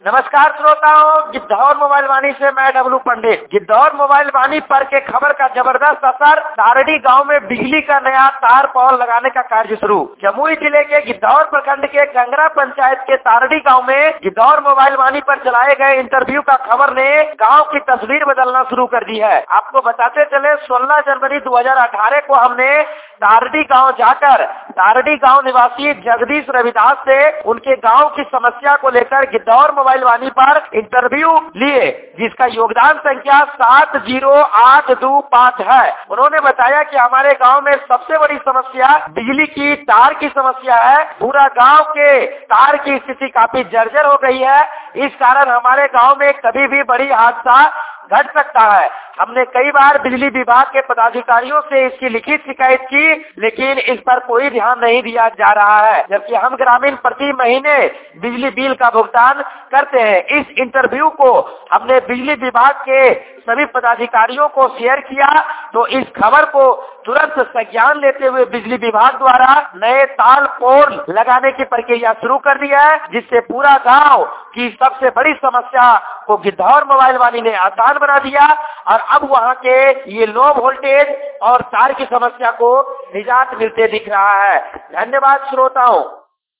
नमस्कार श्रोताओं, गिद्धौर मोबाइल वाणी से मैं डब्लू पंडित। गिद्धौर मोबाइल वाणी पर के खबर का जबरदस्त असर। तारडी गांव में बिजली का नया तार पॉल लगाने का कार्य शुरू। जमुई जिले के गिद्धौर प्रखंड के गंगरा पंचायत के तारडी गांव में गिद्धौर मोबाइल वाणी पर चलाए गए इंटरव्यू का खबर ने गांव की तस्वीर बदलना शुरू कर दी है। आपको बताते चले, 16 जनवरी 2018 को हमने तारडी गांव जाकर तारडी गांव निवासी जगदीश रविदास से उनके गांव की समस्या को लेकर गिद्धौर मोबाइल वाणी पर इंटरव्यू लिए, जिसका योगदान संख्या 70825 है। उन्होंने बताया कि हमारे गांव में सबसे बड़ी समस्या बिजली की तार की समस्या है। पूरा गांव के तार की स्थिति काफी जर्जर हो गई है। इस कारण हमारे गांव में कभी भी बड़ी हादसा घट सकता है। हमने कई बार बिजली विभाग के पदाधिकारियों से इसकी लिखित शिकायत की, लेकिन इस पर कोई ध्यान नहीं दिया जा रहा है, जबकि हम ग्रामीण प्रति महीने बिजली बिल का भुगतान करते हैं। इस इंटरव्यू को हमने बिजली विभाग के सभी पदाधिकारियों को शेयर किया, तो इस खबर को तुरंत संज्ञान लेते हुए बिजली विभाग द्वारा नए तार पोल लगाने की प्रक्रिया शुरू कर दिया है, जिससे पूरा गांव की सबसे बड़ी समस्या को गिद्धौर मोबाइल वाणी ने आसान बना दिया और अब वहां के ये लो वोल्टेज और तार की समस्या को निजात मिलते दिख रहा है। धन्यवाद श्रोताओं।